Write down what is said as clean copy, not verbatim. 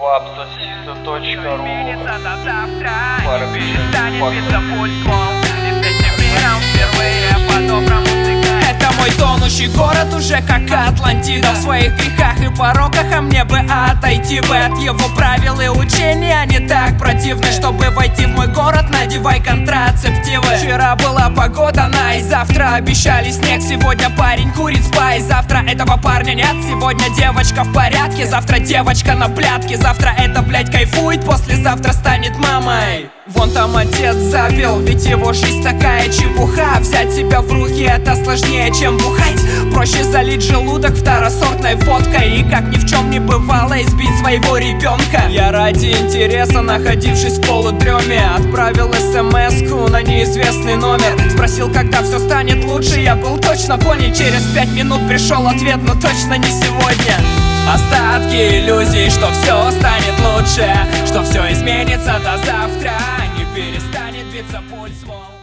Labsasista.ru Это мой тонущий город уже как Атлантида. В своих грехах и пороках, а мне бы отойти бы от его правил и учения. Они так противны, чтобы войти в мой город, надевай контрацептивы. Вчера была погода, и завтра обещали снег. Сегодня парень курит спай, завтра этого парня нет. Сегодня девочка в порядке, завтра девочка на блядке. Завтра эта блядь кайфует, послезавтра станет мамой. Вон там отец забил, ведь его жизнь такая чепуха. Взять себя в руки это сложнее, чем бухать. Проще залить желудок второсортной водкой и как ни в чем не бывало избить своего ребенка. Я ради интереса, находившись в полудреме, отправил смс-ку на неизвестный номер. Спросил, когда все станет лучше, я был точно понят. Через 5 минут пришел ответ, но точно не сегодня. Остатки иллюзий, что все станет лучше, что все изменится до завтра. Не перестанет биться пульс, мол.